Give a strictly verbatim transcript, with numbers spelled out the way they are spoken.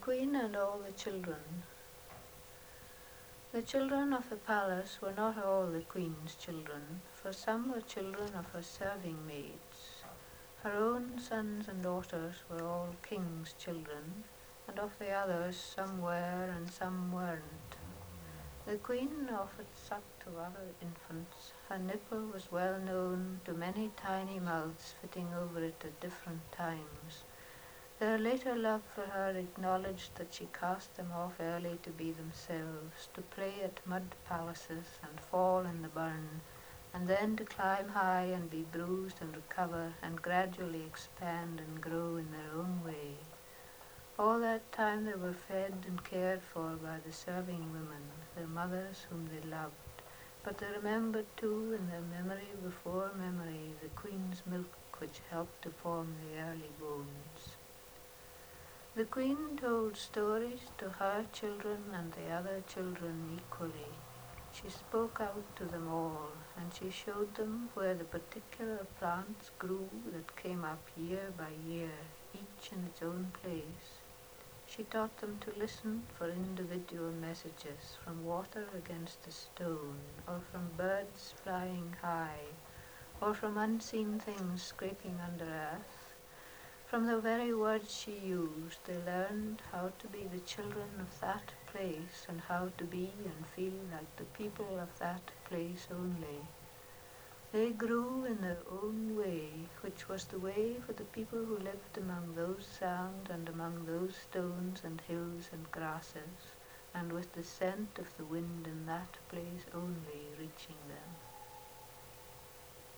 Queen and all the children. The children of the palace were not all the queen's children, for some were children of her serving maids. Her own sons and daughters were all king's children, and of the others some were and some weren't. The queen offered suck to other infants. Her nipple was well known to many tiny mouths fitting over it at different times. Their later love for her acknowledged that she cast them off early to be themselves, to play at mud palaces and fall in the burn, and then to climb high and be bruised and recover and gradually expand and grow in their own way. All that time they were fed and cared for by the serving women, their mothers whom they loved, but they remembered too in their memory before memory the queen's milk which helped to form the early bones. The queen told stories to her children and the other children equally. She spoke out to them all, and she showed them where the particular plants grew that came up year by year, each in its own place. She taught them to listen for individual messages from water against a stone, or from birds flying high, or from unseen things scraping under earth. From the very words she used, they learned how to be the children of that place and how to be and feel like the people of that place only. They grew in their own way, which was the way for the people who lived among those sounds and among those stones and hills and grasses, and with the scent of the wind in that place only reaching them.